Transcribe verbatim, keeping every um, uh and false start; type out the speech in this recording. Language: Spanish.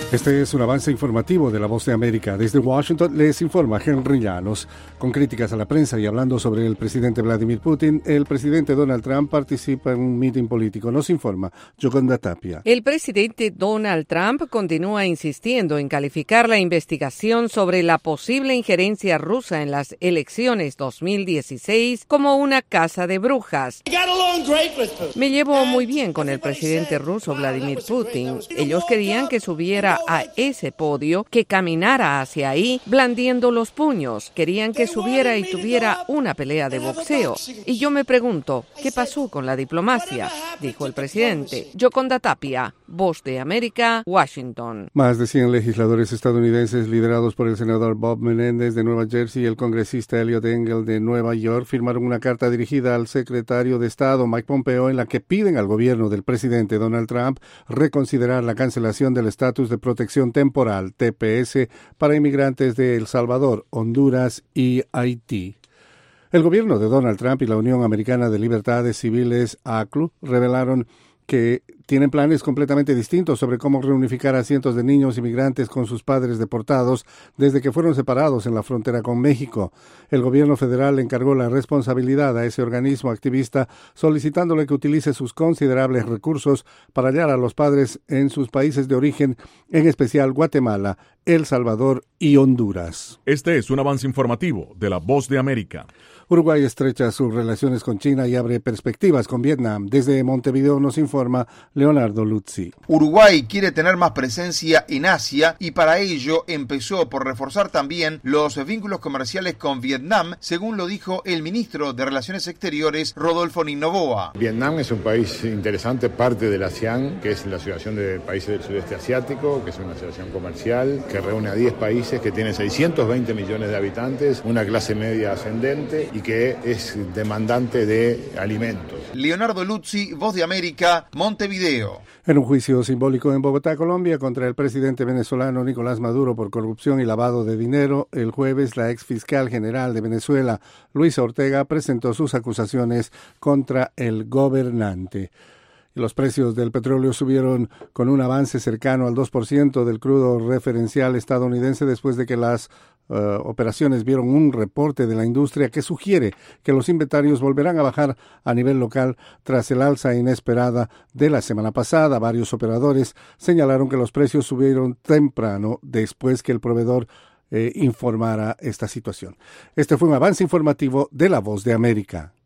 Este es un avance informativo de La Voz de América. Desde Washington les informa Henry Llanos. Con críticas a la prensa y hablando sobre el presidente Vladimir Putin, el presidente Donald Trump participa en un mitin político. Nos informa Yoconda Tapia. El presidente Donald Trump continúa insistiendo en calificar la investigación sobre la posible injerencia rusa en las elecciones dos mil dieciséis como una caza de brujas. Me llevo muy bien con el presidente ruso Vladimir Putin. Ellos querían que subiera a ese podio, que caminara hacia ahí blandiendo los puños. Querían que subiera y tuviera una pelea de boxeo. Y yo me pregunto, ¿qué pasó con la diplomacia?, dijo el presidente. Yoconda Tapia, Voz de América, Washington. Más de cien legisladores estadounidenses liderados por el senador Bob Menéndez de Nueva Jersey y el congresista Eliot Engel de Nueva York firmaron una carta dirigida al secretario de Estado Mike Pompeo en la que piden al gobierno del presidente Donald Trump reconsiderar la cancelación del estatus de protección temporal, T P S, para inmigrantes de El Salvador, Honduras y Haití. El gobierno de Donald Trump y la Unión Americana de Libertades Civiles, A C L U, revelaron que tienen planes completamente distintos sobre cómo reunificar a cientos de niños inmigrantes con sus padres deportados desde que fueron separados en la frontera con México. El gobierno federal le encargó la responsabilidad a ese organismo activista, solicitándole que utilice sus considerables recursos para hallar a los padres en sus países de origen, en especial Guatemala, El Salvador y Honduras. Este es un avance informativo de La Voz de América. Uruguay estrecha sus relaciones con China y abre perspectivas con Vietnam. Desde Montevideo nos informa Leonardo Luzzi. Uruguay quiere tener más presencia en Asia y para ello empezó por reforzar también los vínculos comerciales con Vietnam, según lo dijo el ministro de Relaciones Exteriores, Rodolfo Ninoboa. Vietnam es un país interesante, parte de la ASEAN, que es la Asociación de Países del Sudeste Asiático, que es una asociación comercial que reúne a diez países, que tiene seiscientos veinte millones de habitantes, una clase media ascendente y que es demandante de alimentos. Leonardo Luzzi, Voz de América, Montevideo. En un juicio simbólico en Bogotá, Colombia, contra el presidente venezolano Nicolás Maduro por corrupción y lavado de dinero, el jueves la ex fiscal general de Venezuela, Luisa Ortega, presentó sus acusaciones contra el gobernante. Los precios del petróleo subieron con un avance cercano al dos por ciento del crudo referencial estadounidense después de que las uh, operaciones vieron un reporte de la industria que sugiere que los inventarios volverán a bajar a nivel local tras el alza inesperada de la semana pasada. Varios operadores señalaron que los precios subieron temprano después que el proveedor eh, informara esta situación. Este fue un avance informativo de La Voz de América.